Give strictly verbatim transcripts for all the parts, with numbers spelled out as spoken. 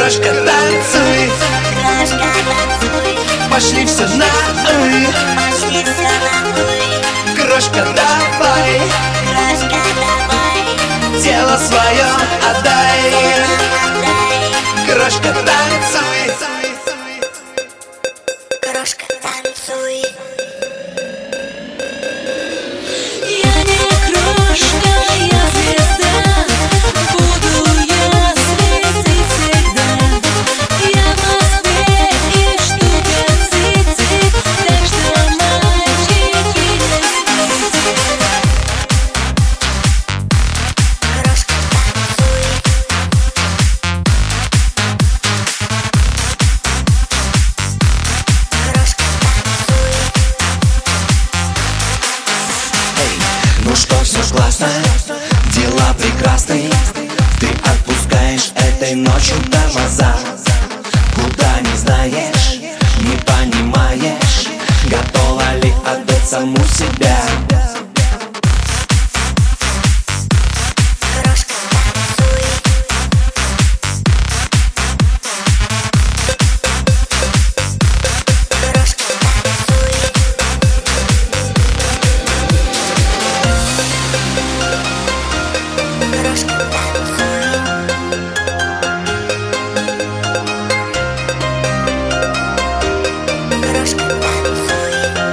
Крошка, танцуй, Крошка, танцуй, пошли все на уй. пошли все на уй. Крошка, давай, Крошка, давай, тело свое отдай. отдай. Крошка, танцуй, Крошка, танцуй. Я не крошка, я звезда, буду я светить всегда. Я в Москве и Штутгарт-Сити, так что, мальчики, не спите. Крошка, танцуй. Крошка, танцуй. эй, ну что, все классно, дела прекрасны. Ты отпускаешь этой ночью тормоза. Куда не знаешь, не понимаешь, готова ли отдать саму себя. Крошка, танцуй. Крошка, танцуй. Крошка, танцуй. Крошка, танцуй.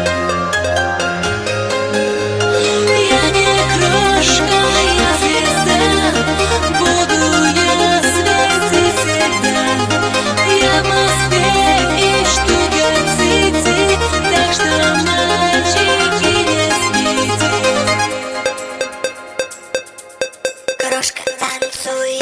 Я не крошка, я звезда, буду я светить всегда. Я в Москве и Штутгарт-Сити, так что, мальчики, не спите. Крошка, танцуй.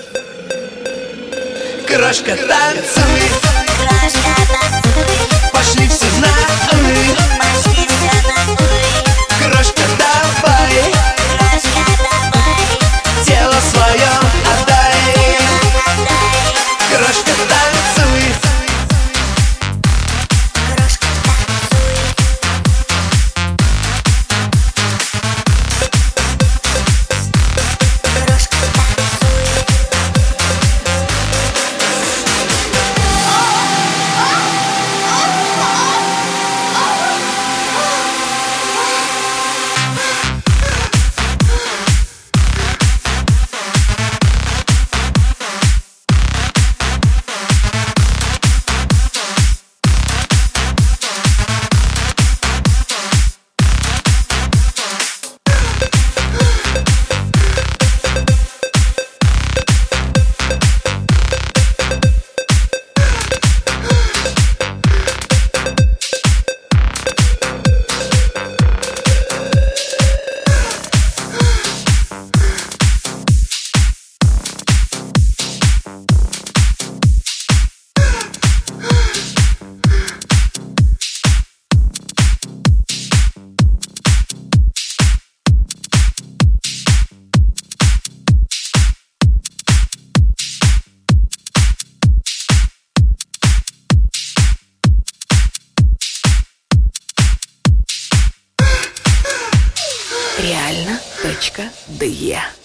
Крошка, танцуй, Крошка, танцуй. пошли все на уй. Пошли все на уй. Крошка, давай, Крошка, давай, тело свое отдай. отдай. Крошка, танцуй, Крошка, танцуй. Крошка, танцуй. Реально.де